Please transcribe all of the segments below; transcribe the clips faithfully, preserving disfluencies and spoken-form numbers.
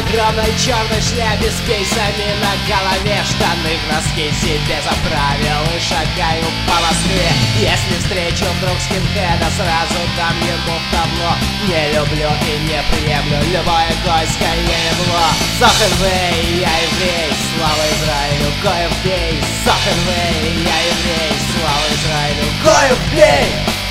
огромной черной шляпе с кейсами на голове, штаны в носки себе заправил и шагаю по Москве. Если встречу вдруг скинхеда, сразу дам ему в табло. Не люблю и не приемлю любое гойское ебло. Захенвей, я еврей, слава Израилю, Гоев бей. Захенвей, я еврей, слава Израилю, Гоев бей.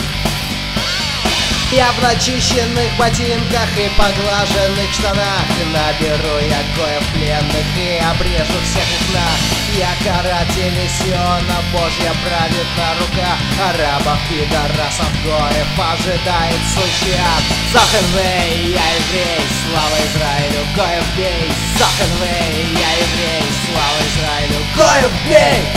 Я в начищенных ботинках и поглаженных штанах наберу я Гоев пленных и обрежу всех их нах. Я каратель из Сиона, Божья праведна рука. Арабов, пидорасов, Гоев ожидает сущий ад. Захенвей, я еврей, слава Израилю, Гоев бей. Захенвей, я еврей, слава Израилю, Гоев бей.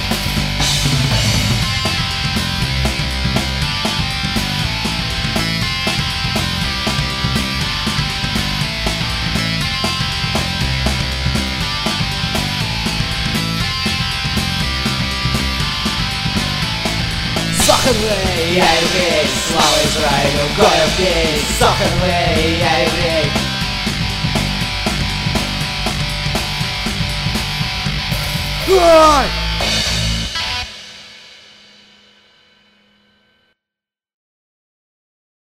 Захенвей, я еврей, слава Израилю, Гоев бей. Захенвей, я еврей. Ой!